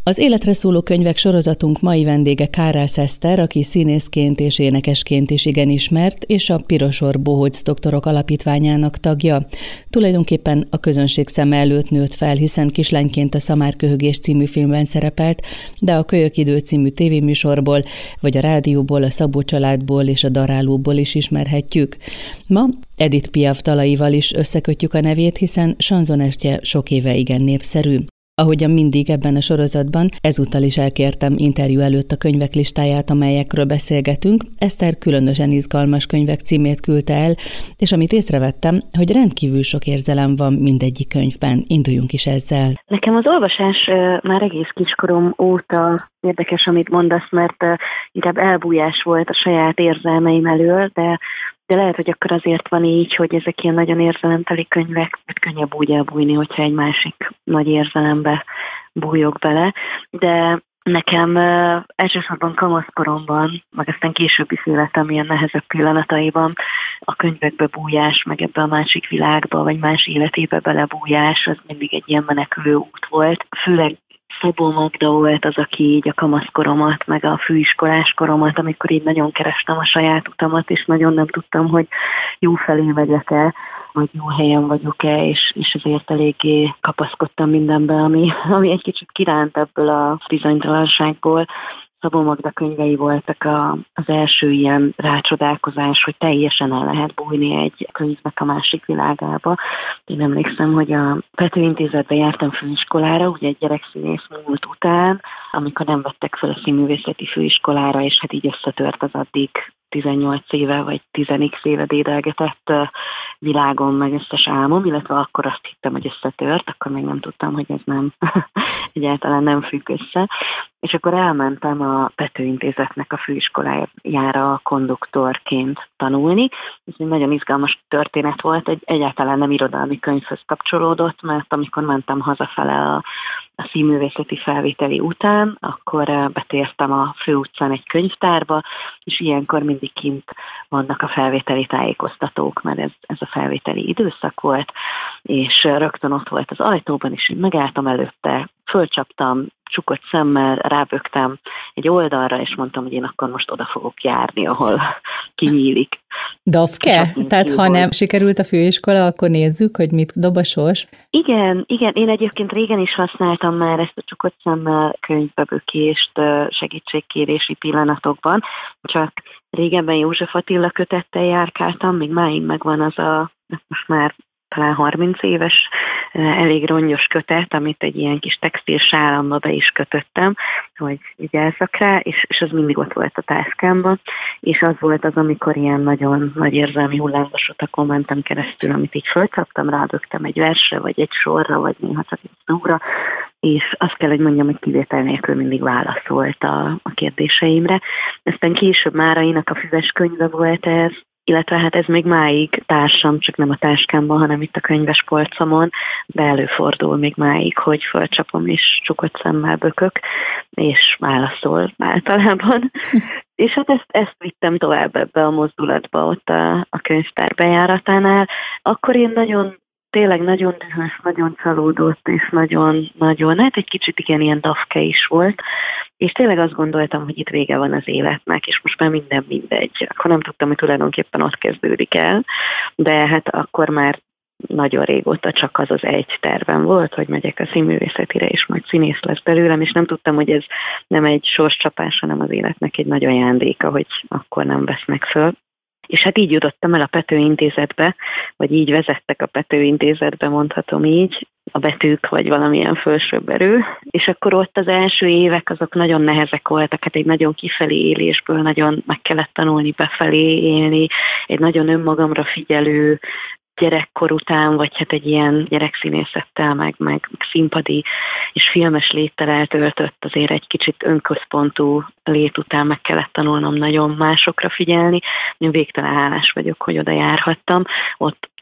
Az életre szóló könyvek sorozatunk mai vendége Kárász Eszter, aki színészként és énekesként is igen ismert, és a Pirosor Bohóc Doktorok Alapítványának tagja. Tulajdonképpen a közönség szeme előtt nőtt fel, hiszen kislányként a Szamárköhögés című filmben szerepelt, de a Kölyökidő című tévéműsorból, vagy a rádióból, a Szabó családból és a Darálóból is ismerhetjük. Ma Edith Piaf dalaival is összekötjük a nevét, hiszen sanzonestje sok éve igen népszerű. Ahogyan mindig ebben a sorozatban, ezúttal is elkértem interjú előtt a könyvek listáját, amelyekről beszélgetünk. Eszter különösen izgalmas könyvek címét küldte el, és amit észrevettem, hogy rendkívül sok érzelem van mindegyik könyvben. Induljunk is ezzel. Nekem az olvasás már egész kiskorom óta érdekes, amit mondasz, mert inkább elbújás volt a saját érzelmeim elől, de lehet, hogy akkor azért van így, hogy ezek ilyen nagyon érzelemteli könyvek, mert könnyebb úgy elbújni, hogyha egy másik nagy érzelembe bújok bele. De nekem elsősorban kamaszkoromban, meg aztán későbbi életem ilyen nehezebb pillanataiban a könyvekbe bújás, meg ebbe a másik világba, vagy más életébe belebújás, az mindig egy ilyen menekülő út volt. Főleg Szabó Magda volt az, aki így a kamaszkoromat, meg a főiskolás koromat, amikor így nagyon kerestem a saját utamat, és nagyon nem tudtam, hogy jó felé megyek-e, vagy jó helyen vagyok-e, és ezért eléggé kapaszkodtam mindenbe, ami egy kicsit kiránt ebből a bizonytalanságból. Szabó Magda könyvei voltak az első ilyen rácsodálkozás, hogy teljesen el lehet bújni egy könyvnek a másik világába. Én emlékszem, hogy a Pető Intézetbe jártam főiskolára, ugye egy gyerekszínész múlt után, amikor nem vettek fel a színművészeti főiskolára, és hát így összetört az addig 18 éve vagy 10x éve dédelgetett világom, meg összes álmom, illetve akkor azt hittem, hogy összetört, akkor még nem tudtam, hogy ez nem egyáltalán nem függ össze. És akkor elmentem a Pető Intézetnek a főiskolájára konduktorként tanulni. Ez egy nagyon izgalmas történet volt, egyáltalán nem irodalmi könyvhöz kapcsolódott, mert amikor mentem hazafele a színművészeti felvételi után, akkor betértem a főutcán egy könyvtárba, és ilyenkor mindig kint vannak a felvételi tájékoztatók, mert ez a felvételi időszak volt, és rögtön ott volt az ajtóban, és én megálltam előtte, fölcsaptam, csukott szemmel, rábögtem egy oldalra, és mondtam, hogy én akkor most oda fogok járni, ahol kinyílik. Dafke? Tehát ha nem sikerült a főiskola, akkor nézzük, hogy mit dob a sors? Igen, én egyébként régen is használtam már ezt a csukott szemmel könyvbebökést segítségkérési pillanatokban, csak régebben József Attila kötettel járkáltam, még máig megvan az most már talán 30 éves, elég rongyos kötet, amit egy ilyen kis textil sálamba be is kötöttem, hogy vigyázzak rá, és az mindig ott volt a táskámban, és az volt az, amikor ilyen nagyon nagy érzelmi hullámvasutakon mentem keresztül, amit így fölcsaptam, rádögtem egy versre, vagy egy sorra, vagy néha csak egy szóra, és azt kell, hogy mondjam, hogy kivétel nélkül mindig válaszolt a kérdéseimre. Aztán később Márainak a Füves könyve volt ez, illetve hát ez még máig társam, csak nem a táskámban, hanem itt a könyvespolcomon, de előfordul még máig, hogy fölcsapom és csukott szemmel bökök, és válaszol általában. És hát ezt vittem tovább ebbe a mozdulatba ott a könyvtár bejáratánál. Akkor én tényleg nagyon dühös, nagyon csalódott, és nagyon, hát egy kicsit ilyen dafke is volt, és tényleg azt gondoltam, hogy itt vége van az életnek, és most már minden mindegy. Akkor nem tudtam, hogy tulajdonképpen ott kezdődik el, de hát akkor már nagyon régóta csak az egy tervem volt, hogy megyek a színművészetire, és majd színész lesz belőlem, és nem tudtam, hogy ez nem egy sorscsapás, hanem az életnek egy nagy ajándéka, hogy akkor nem vesznek föl. És hát így jutottam el a Pető Intézetbe, vagy így vezettek a Pető Intézetbe, mondhatom így, a betűk, vagy valamilyen fölsőbb erő. És akkor ott az első évek azok nagyon nehezek voltak, hát egy nagyon kifelé élésből nagyon meg kellett tanulni befelé élni, egy nagyon önmagamra figyelő gyerekkor után, vagy hát egy ilyen gyerekszínészettel, meg színpadi és filmes léttel eltöltött azért egy kicsit önközpontú lét után meg kellett tanulnom nagyon másokra figyelni. Én végtelen hálás vagyok, hogy oda járhattam. Ott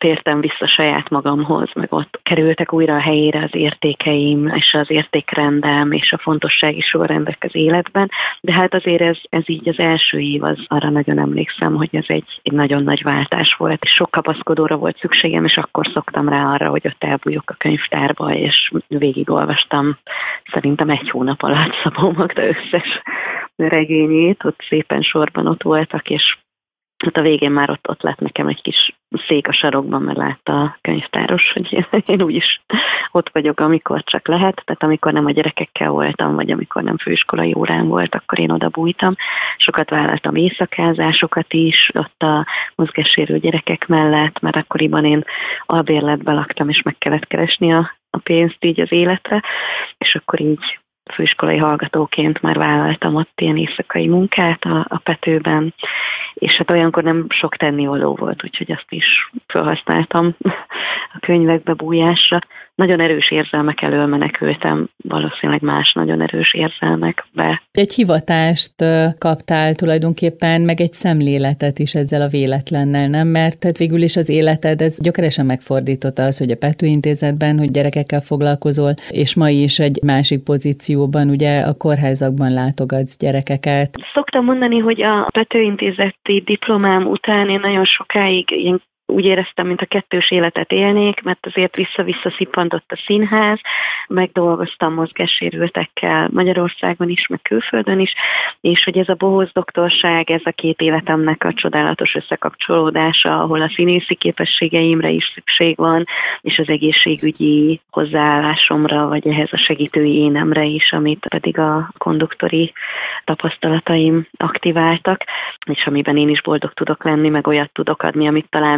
tértem vissza saját magamhoz, meg ott kerültek újra a helyére az értékeim, és az értékrendem, és a fontossági sorrendek az életben, de hát azért ez így az első év, az arra nagyon emlékszem, hogy ez egy nagyon nagy váltás volt, és sok kapaszkodóra volt szükségem, és akkor szoktam rá arra, hogy ott elbújok a könyvtárba, és végigolvastam szerintem 1 hónap alatt Szabó Magda összes regényét, ott szépen sorban ott voltak, és a végén már ott lett nekem egy kis szék a sarokban, mert látta a könyvtáros, hogy én úgyis ott vagyok, amikor csak lehet, tehát amikor nem a gyerekekkel voltam, vagy amikor nem főiskolai órán volt, akkor én oda bújtam. Sokat vállaltam éjszakázásokat is, ott a mozgássérült gyerekek mellett, mert akkoriban én albérletben laktam, és meg kellett keresni a pénzt így az életre, és akkor így főiskolai hallgatóként már vállaltam ott ilyen éjszakai munkát a Petőben, és hát olyankor nem sok tennivaló volt, úgyhogy azt is felhasználtam a könyvekbe bújásra. Nagyon erős érzelmek elől menekültem, valószínűleg más nagyon erős érzelmekbe. Egy hivatást kaptál tulajdonképpen, meg egy szemléletet is ezzel a véletlennel, nem? Mert tehát végül is az életed, ez gyökeresen megfordította az, hogy a Pető Intézetben, hogy gyerekekkel foglalkozol, és ma is egy másik pozícióban, ugye a kórházakban látogatsz gyerekeket. Szoktam mondani, hogy a Pető Intézeti diplomám után én nagyon sokáig ilyen úgy éreztem, mint a kettős életet élnék, mert azért vissza-vissza szippantott a színház, megdolgoztam mozgássérültekkel Magyarországon is, meg külföldön is, és hogy ez a bohóc doktorság, ez a 2 életemnek a csodálatos összekapcsolódása, ahol a színészi képességeimre is szükség van, és az egészségügyi hozzáállásomra, vagy ehhez a segítői énemre is, amit pedig a konduktori tapasztalataim aktiváltak, és amiben én is boldog tudok lenni, meg olyat tudok adni, amit talán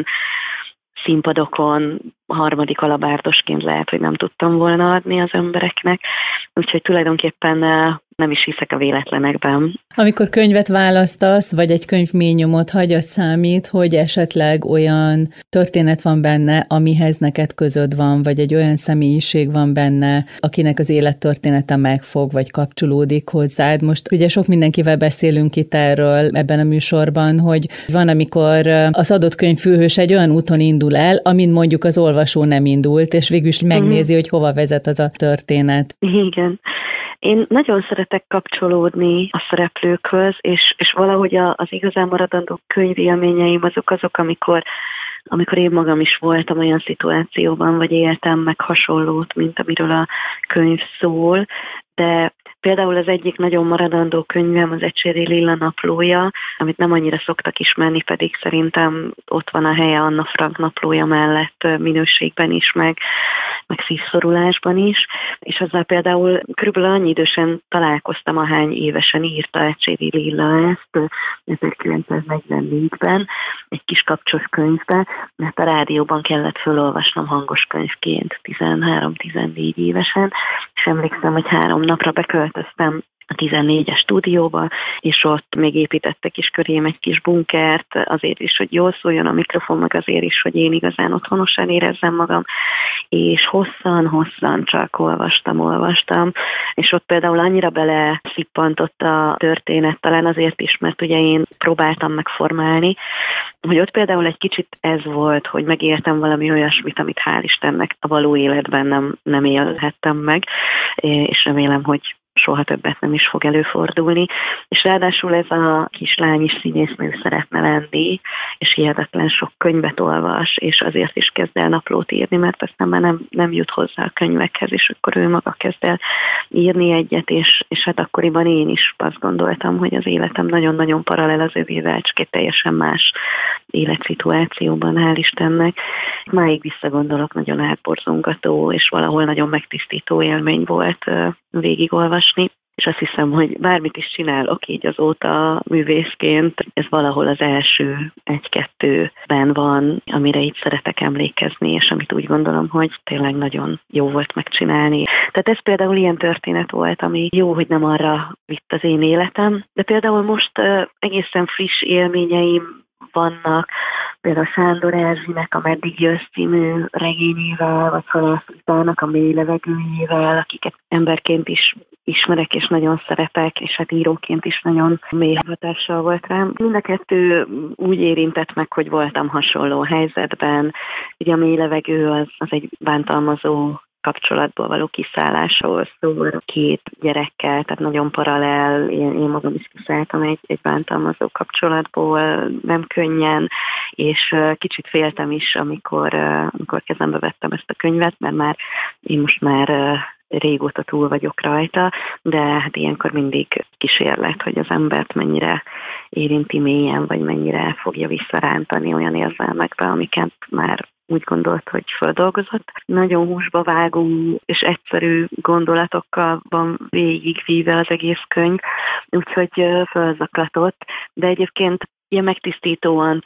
színpadokon 3. alabárdosként lehet, hogy nem tudtam volna adni az embereknek. Úgyhogy tulajdonképpen nem is hiszek a véletlenekben. Amikor könyvet választasz, vagy egy könyv mély nyomot hagy, az számít, hogy esetleg olyan történet van benne, amihez neked közöd van, vagy egy olyan személyiség van benne, akinek az élettörténete megfog, vagy kapcsolódik hozzád. Most ugye sok mindenkivel beszélünk itt erről ebben a műsorban, hogy van, amikor az adott könyv főhős egy olyan úton indul el, amin mondjuk az olvasó nem indult, és végül is megnézi, hogy hova vezet az a történet. Igen. Én nagyon szeretek kapcsolódni a szereplőkhöz, és valahogy az igazán maradandó könyvélményeim azok, amikor én magam is voltam olyan szituációban, vagy éltem meg hasonlót, mint amiről a könyv szól, de például az egyik nagyon maradandó könyvem az Ecséri Lilla naplója, amit nem annyira szoktak ismerni, pedig szerintem ott van a helye Anna Frank naplója mellett minőségben is, meg szívszorulásban is, és azzal például körülbelül annyi idősen találkoztam, ahány évesen írta Ecséri Lilla ezt 1944-ben, egy kis kapcsos könyvbe, mert a rádióban kellett felolvasnom hangos könyvként 13-14 évesen, és emlékszem, hogy 3 napra beköltöztem a 14-es stúdióba, és ott még építettek is körém egy kis bunkert, azért is, hogy jól szóljon a mikrofon, meg azért is, hogy én igazán otthonosan érezzem magam, és hosszan csak olvastam, és ott például annyira bele szippantott a történet, talán azért is, mert ugye én próbáltam megformálni, hogy ott például egy kicsit ez volt, hogy megéltem valami olyasmit, amit hál' Istennek a való életben nem élhettem meg, és remélem, hogy soha többet nem is fog előfordulni, és ráadásul ez a kislány is színésznő szeretne lenni, és hihetetlen sok könyvet olvas, és azért is kezd el naplót írni, mert aztán már nem jut hozzá a könyvekhez, és akkor ő maga kezd el írni egyet, és hát akkoriban én is azt gondoltam, hogy az életem nagyon-nagyon paralel az övével, csak egy teljesen más életszituációban, hál' Istennek. Máig visszagondolok, nagyon átborzongató, és valahol nagyon megtisztító élmény volt végigolvasni, és azt hiszem, hogy bármit is csinálok így azóta művészként, ez valahol az első 1-2-ben van, amire így szeretek emlékezni, és amit úgy gondolom, hogy tényleg nagyon jó volt megcsinálni. Tehát ez például ilyen történet volt, ami jó, hogy nem arra vitt az én életem, de például most egészen friss élményeim vannak, például Sándor Erzsinek a Meddig jössz című regényével, vagy Halász Ritának a Mély levegőjével, akiket emberként is ismerek és nagyon szeretek, és hát íróként is nagyon mély hatással volt rám. Mind a kettő úgy érintett meg, hogy voltam hasonló helyzetben. Ugye a Mély levegő az egy bántalmazó kapcsolatból való kiszállásról szól, 2 gyerekkel, tehát nagyon paralel, én magam is kiszálltam egy bántalmazó kapcsolatból, nem könnyen, és kicsit féltem is, amikor kezembe vettem ezt a könyvet, mert én most már régóta túl vagyok rajta, de hát ilyenkor mindig kísérlet, hogy az embert mennyire érinti mélyen, vagy mennyire fogja visszarántani olyan érzelmekbe, amiket már úgy gondolt, hogy földolgozott. Nagyon húsba vágó és egyszerű gondolatokkal van végigvíve az egész könyv, úgyhogy fölzaklatott, de egyébként ilyen megtisztítóan.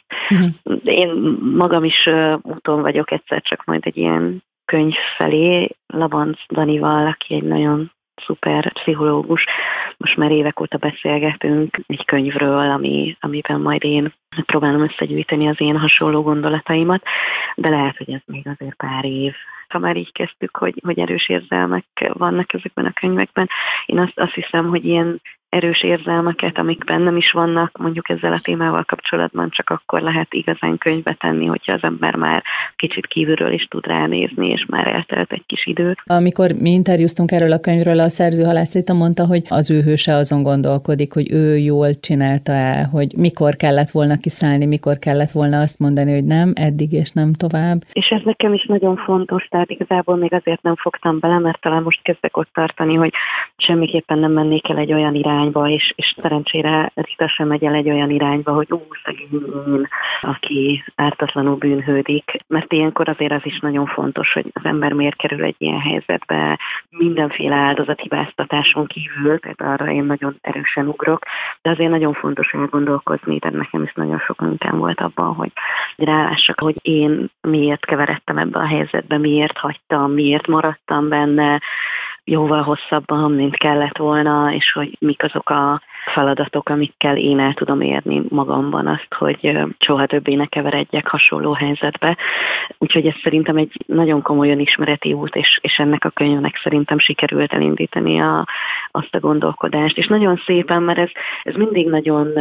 Én magam is úton vagyok egyszer csak majd egy ilyen könyv felé, Labanc Danival, aki egy nagyon szuper pszichológus. Most már évek óta beszélgetünk egy könyvről, amiben majd én próbálom összegyűjteni az én hasonló gondolataimat, de lehet, hogy ez még azért pár év. Ha már így kezdtük, hogy erős érzelmek vannak ezekben a könyvekben, én azt hiszem, hogy ilyen erős érzelmeket, amik bennem is vannak, mondjuk ezzel a témával kapcsolatban csak akkor lehet igazán könyvbe tenni, hogyha az ember már kicsit kívülről is tud ránézni, és már eltelt egy kis idő. Amikor mi interjúztunk erről a könyvről, a szerző Halász Rita mondta, hogy az ő hőse azon gondolkodik, hogy ő jól csinálta el, hogy mikor kellett volna kiszállni, mikor kellett volna azt mondani, hogy nem, eddig és nem tovább. És ez nekem is nagyon fontos, tehát igazából még azért nem fogtam bele, mert talán most kezdek ott tartani, hogy semmiképpen nem mennék el egy olyan irányba, és szerencsére Rita sem megy el egy olyan irányba, hogy szegény én, aki ártatlanul bűnhődik, mert ilyenkor azért az is nagyon fontos, hogy az ember miért kerül egy ilyen helyzetbe, mindenféle áldozathibáztatáson kívül, tehát arra én nagyon erősen ugrok, de azért nagyon fontos elgondolkozni, tehát nekem is nagyon sok munkám volt abban, hogy rálássak, hogy én miért keveredtem ebbe a helyzetbe, miért hagytam, miért maradtam benne, jóval hosszabban, mint kellett volna, és hogy mik azok a feladatok, amikkel én el tudom érni magamban azt, hogy soha többé ne keveredjek hasonló helyzetbe. Úgyhogy ez szerintem egy nagyon komolyan ismereti út, és ennek a könyvnek szerintem sikerült elindítani azt a gondolkodást. És nagyon szépen, mert ez mindig nagyon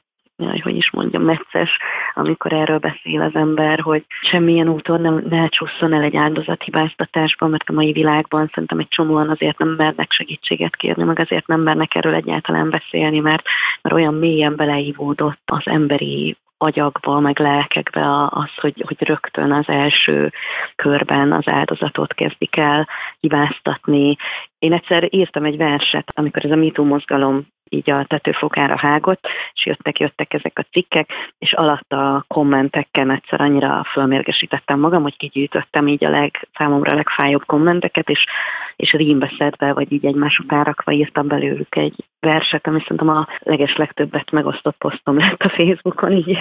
necces, amikor erről beszél az ember, hogy semmilyen úton ne csusszon el egy áldozathibáztatásba, mert a mai világban szerintem egy csomóan azért nem mernek segítséget kérni, meg azért nem mernek erről egyáltalán beszélni, mert olyan mélyen beleívódott az emberi agyakba, meg lelkekbe az, hogy rögtön az első körben az áldozatot kezdik el hibáztatni. Én egyszer írtam egy verset, amikor ez a MeToo mozgalom így a tetőfokára hágott, és jöttek ezek a cikkek, és alatt a kommenteken egyszer annyira fölmérgesítettem magam, hogy kigyűjtöttem így számomra legfájóbb kommenteket, és rímbe szedve, vagy így egymás után rakva írtam belőlük egy verset, ami szerintem a legtöbbet megosztott posztom lett a Facebookon, így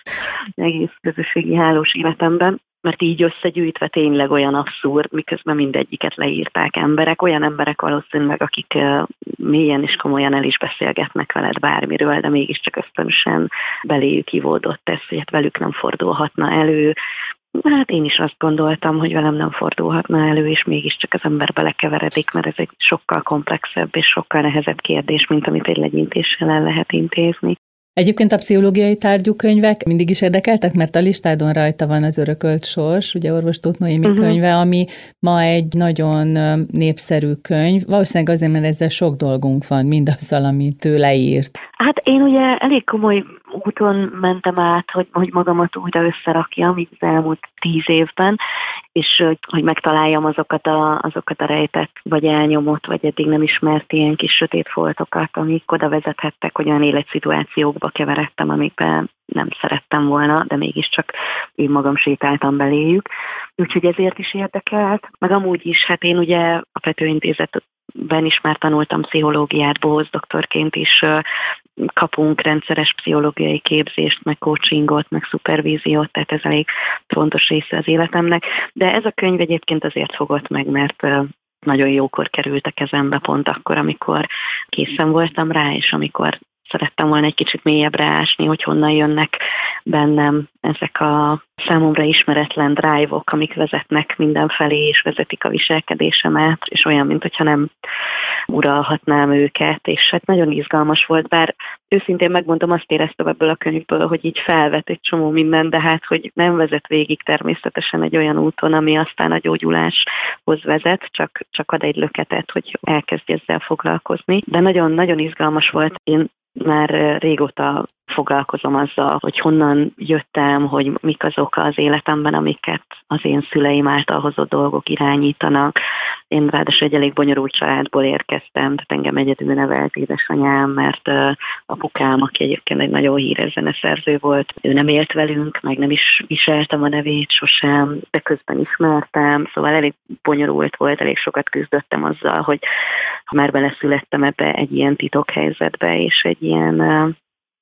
egész közösségi hálós életemben. Mert így összegyűjtve tényleg olyan abszurd, miközben mindegyiket leírták emberek, olyan emberek valószínűleg, akik mélyen és komolyan el is beszélgetnek veled bármiről, de mégiscsak ösztönösen beléjük ivódott ez, hogy velük nem fordulhatna elő. Hát én is azt gondoltam, hogy velem nem fordulhatna elő, és mégiscsak az ember belekeveredik, mert ez egy sokkal komplexebb és sokkal nehezebb kérdés, mint amit egy legyintéssel el lehet intézni. Egyébként a pszichológiai tárgyú könyvek mindig is érdekeltek, mert a listádon rajta van az Örökölt sors, ugye orvos Tóth Noémi könyve, ami ma egy nagyon népszerű könyv. Valószínűleg azért, mert ezzel sok dolgunk van, mindazzal, amit ő leírt. Hát én ugye elég komoly úton mentem át, hogy magamat újra összerakjam így az elmúlt 10 évben, és hogy megtaláljam azokat a rejtett, vagy elnyomott, vagy eddig nem ismert ilyen kis sötét foltokat, amik oda vezethettek, hogy olyan életszituációkba keveredtem, amikben nem szerettem volna, de mégiscsak én magam sétáltam beléjük. Úgyhogy ezért is érdekelt. Meg amúgy is, hát én ugye a Pető Intézetben is már tanultam pszichológiát, Bohóc doktorként is kapunk rendszeres pszichológiai képzést, meg coachingot, meg szupervíziót, tehát ez elég fontos része az életemnek. De ez a könyv egyébként azért fogott meg, mert nagyon jókor került a kezembe, pont akkor, amikor készen voltam rá, és amikor szerettem volna egy kicsit mélyebbre ásni, hogy honnan jönnek bennem ezek a számomra ismeretlen drive-ok, amik vezetnek mindenfelé, és vezetik a viselkedésemet, és olyan, mintha nem uralhatnám őket, és hát nagyon izgalmas volt, bár őszintén megmondom, azt éreztem ebből a könyvből, hogy így felvet egy csomó minden, de hát, hogy nem vezet végig természetesen egy olyan úton, ami aztán a gyógyuláshoz vezet, csak ad egy löketet, hogy elkezdj ezzel foglalkozni. De nagyon-nagyon izgalmas volt. Én már régóta foglalkozom azzal, hogy honnan jöttem, hogy mik azok az életemben, amiket az én szüleim által hozott dolgok irányítanak. Én ráadásul egy elég bonyolult családból érkeztem, tehát engem egyedül nevelt édesanyám, mert apukám, aki egyébként egy nagyon híres zeneszerző volt, ő nem élt velünk, meg nem is viseltem a nevét sosem, de közben ismertem, szóval elég bonyolult volt, elég sokat küzdöttem azzal, hogy már beleszülettem ebbe egy ilyen titokhelyzetbe, és egy ilyen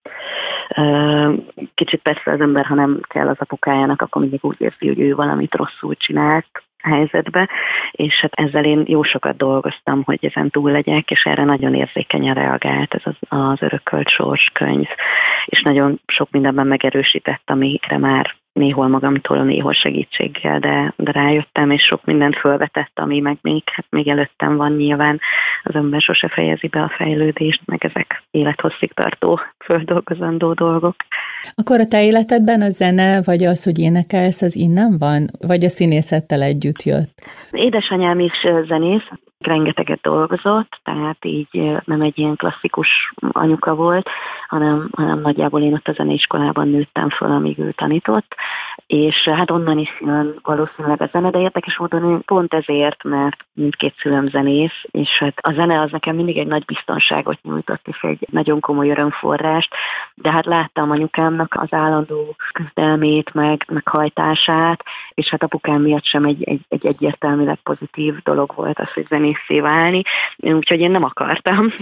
kicsit persze az ember, ha nem kell az apukájának, akkor mindig úgy érzi, hogy ő valamit rosszul csinált helyzetbe, és hát ezzel én jó sokat dolgoztam, hogy ezen túl legyek, és erre nagyon érzékenyen reagált ez az Örökölt sors könyv, és nagyon sok mindenben megerősített, amikre már néhol magamtól, néhol segítséggel, de rájöttem, és sok mindent fölvetett, ami meg még előttem van nyilván. Az ember sose fejezi be a fejlődést, meg ezek élethosszig tartó, földolgozandó dolgok. Akkor a te életedben a zene, vagy az, hogy énekelsz, az innen van? Vagy a színészettel együtt jött? Édesanyám is zenész, rengeteget dolgozott, tehát így nem egy ilyen klasszikus anyuka volt, hanem nagyjából én ott a zeneiskolában nőttem föl, amíg ő tanított, és hát onnan is jön valószínűleg a zene, de érdekes módon pont ezért, mert mindkét szülőm zenész, és hát a zene az nekem mindig egy nagy biztonságot nyújtott, és egy nagyon komoly örömforrást, de hát láttam anyukámnak az állandó küzdelmét, meg hajtását, és hát apukám miatt sem egy egyértelműleg pozitív dolog volt az, hogy zenészé válni, úgyhogy én nem akartam,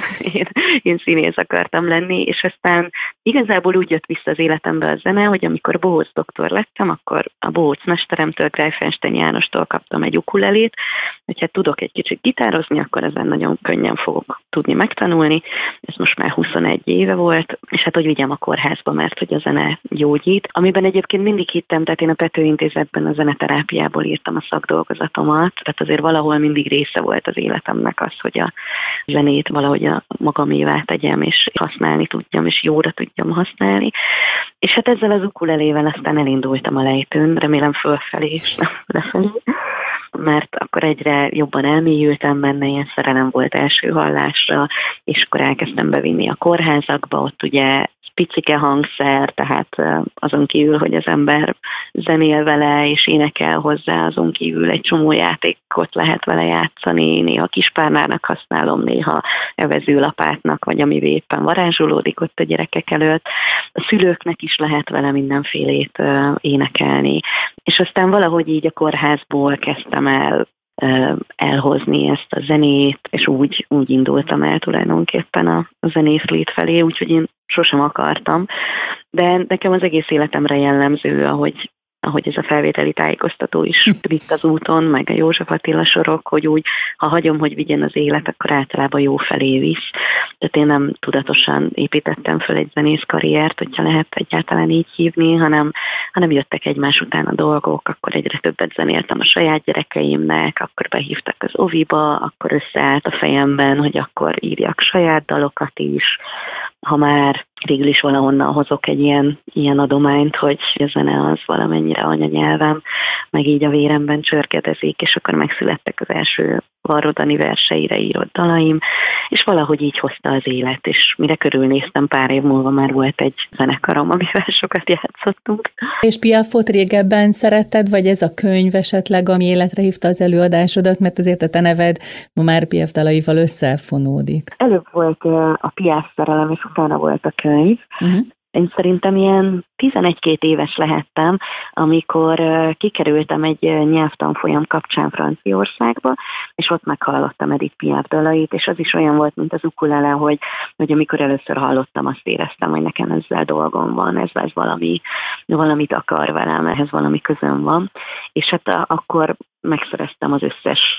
én színész akartam lenni, és aztán igazából úgy jött vissza az életembe a zene, hogy amikor bohóc doktor lettem, akkor a bohóc mesteremtől, Greifenstein Jánostól kaptam egy ukulelét, hogyha tudok egy kicsit gitározni, akkor ezen nagyon könnyen fogok tudni megtanulni. Ez most már 21 éve volt, és hát hogy vigyem a kórházba, mert hogy a zene gyógyít. Amiben egyébként mindig hittem, tehát én a Pető Intézetben a zeneterápiából írtam a szakdolgozatomat, tehát azért valahol mindig része volt az életemnek az, hogy a zenét valahogy a magamévá tegyem, és használni tudjam, és jóra tudjam használni. És hát ezzel az ukulelével aztán elindultam a lejtőn, remélem fölfelé és nem lefelé, mert akkor egyre jobban elmélyültem benne, ilyen szerelem volt első hallásra, és akkor elkezdtem bevinni a kórházakba, ott ugye picike hangszer, tehát azon kívül, hogy az ember zenél vele és énekel hozzá, azon kívül egy csomó játékot lehet vele játszani, néha kispárnának használom, néha evezőlapátnak, vagy ami éppen varázsolódik ott a gyerekek előtt. A szülőknek is lehet vele mindenfélét énekelni. És aztán valahogy így a kórházból kezdtem el elhozni ezt a zenét, és úgy indultam el tulajdonképpen a zenészlét felé, úgyhogy én sosem akartam, de nekem az egész életemre jellemző, ahogy ez a felvételi tájékoztató is vitt az úton, meg a József Attila sorok, hogy úgy, ha hagyom, hogy vigyen az élet, akkor általában jó felé visz. Tehát én nem tudatosan építettem föl egy zenész karriert, hogyha lehet egyáltalán így hívni, hanem jöttek egymás után a dolgok, akkor egyre többet zenéltem a saját gyerekeimnek, akkor behívtak az oviba, akkor összeállt a fejemben, hogy akkor írjak saját dalokat is, ha már végül is valahonnan hozok egy ilyen adományt, hogy a zene az valamennyire anyanyelvem, meg így a véremben csörgedezik, és akkor megszülettek az első Varrodani verseire írott dalaim, és valahogy így hozta az élet, és mire körülnéztem, pár év múlva már volt egy zenekarom, amivel sokat játszottunk. És Piafot régebben szeretted, vagy ez a könyv esetleg, ami életre hívta az előadásodat, mert azért a te neved ma már Piaf dalaival összefonódik? Előbb volt a Piaf szerelem, és utána volt a könyv. Uh-huh. Én szerintem ilyen 11-2 éves lehettem, amikor kikerültem egy nyelvtanfolyam kapcsán Franciaországba, és ott meghallottam Edith Piaf dalait, és az is olyan volt, mint az ukulele, hogy amikor először hallottam, azt éreztem, hogy nekem ezzel dolgom van, ez valamit akar velem, ehhez valami közöm van, és hát akkor megszereztem az összes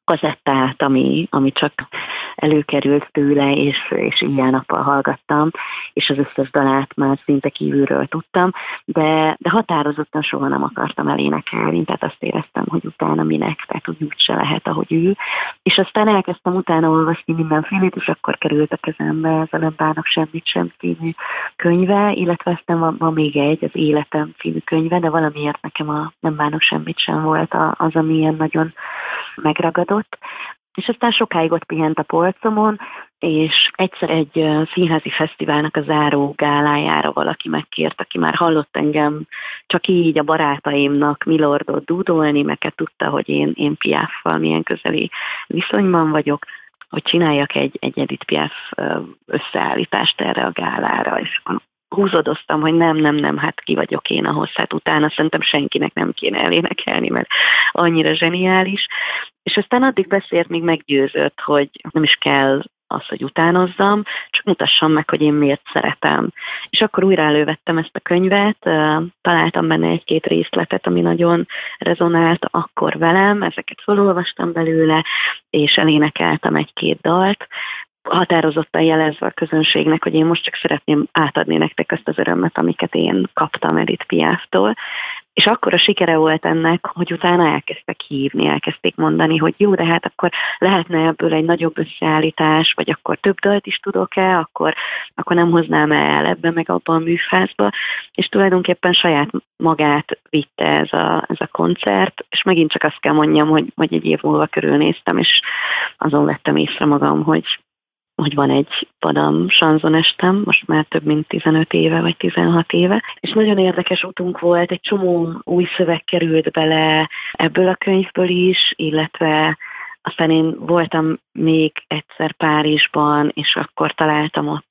kazettát, ami csak előkerült tőle, és ilyen-nappal hallgattam, és az összes dalát már szinte kívülről tudtam, de határozottan soha nem akartam elénekelni, tehát azt éreztem, hogy utána minek, tehát úgy se lehet, ahogy ő. És aztán elkezdtem utána olvasni mindenfélét, és akkor került a kezembe ez a Nem bánok semmit sem című könyve, illetve aztán van még az Életem című könyve, de valamiért nekem a Nem bánok semmit sem volt az, ami ilyen nagyon megragadott. És aztán sokáig ott pihent a polcomon, és egyszer egy színházi fesztiválnak a záró gálájára valaki megkért, aki már hallott engem csak így a barátaimnak Milordot dúdolni, meg tudta, hogy én Piaffal milyen közeli viszonyban vagyok, hogy csináljak egy Edith Piaf összeállítást erre a gálára, és húzódoztam, hogy nem, hát ki vagyok én ahhoz, hát utána szerintem senkinek nem kéne elénekelni, mert annyira zseniális. És aztán addig beszélt, míg meggyőzött, hogy nem is kell az, hogy utánozzam, csak mutassam meg, hogy én miért szeretem. És akkor újra elővettem ezt a könyvet, találtam benne egy-két részletet, ami nagyon rezonált akkor velem, ezeket felolvastam belőle, és elénekeltem egy-két dalt, határozottan jelezve a közönségnek, hogy én most csak szeretném átadni nektek azt az örömmet, amiket én kaptam Edith Piaftól. És akkor a sikere volt ennek, hogy utána elkezdtek hívni, elkezdték mondani, hogy jó, de hát akkor lehetne ebből egy nagyobb összeállítás, vagy akkor több dalt is tudok-e, akkor nem hoznám el ebbe meg abban a műfázba. És tulajdonképpen saját magát vitte ez a koncert, és megint csak azt kell mondjam, hogy egy év múlva körülnéztem, és azon vettem észre magam, hogy van egy padam sanzonestem, most már több mint 15 éve, vagy 16 éve, és nagyon érdekes utunk volt, egy csomó új szöveg került bele ebből a könyvből is, illetve aztán én voltam még egyszer Párizsban, és akkor találtam ott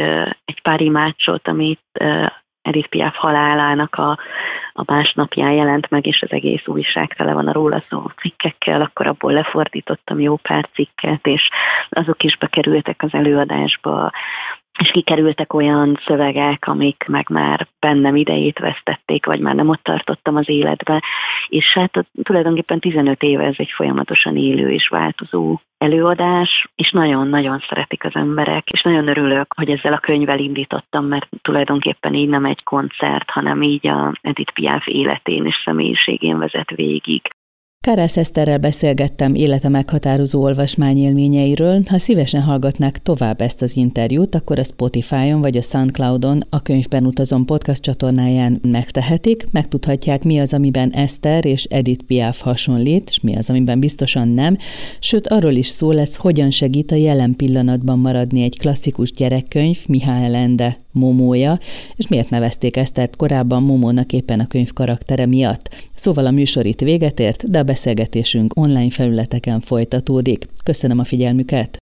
egy pár imácsot, amit Edith Piaf halálának a másnapján jelent meg, és az egész újság tele van a róla szóló cikkekkel, akkor abból lefordítottam jó pár cikket, és azok is bekerültek az előadásba, és kikerültek olyan szövegek, amik meg már bennem idejét vesztették, vagy már nem ott tartottam az életbe, és hát tulajdonképpen 15 éve ez egy folyamatosan élő és változó előadás, és nagyon-nagyon szeretik az emberek, és nagyon örülök, hogy ezzel a könyvvel indítottam, mert tulajdonképpen így nem egy koncert, hanem így a Edith Piaf életén és személyiségén vezet végig. Kárász Eszterrel beszélgettem élete meghatározó olvasmányélményeiről. Ha szívesen hallgatnák tovább ezt az interjút, akkor a Spotify-on vagy a SoundCloud-on a Könyvben utazom podcast csatornáján megtehetik, megtudhatják, mi az, amiben Eszter és Edith Piaf hasonlít, és mi az, amiben biztosan nem, sőt arról is szó lesz, hogyan segít a jelen pillanatban maradni egy klasszikus gyerekkönyv, Mihály Ende Momója, és miért nevezték Esztert korábban Momónak éppen a könyv karaktere miatt. Szóval a műsor itt véget ért, de a beszélgetésünk online felületeken folytatódik. Köszönöm a figyelmüket!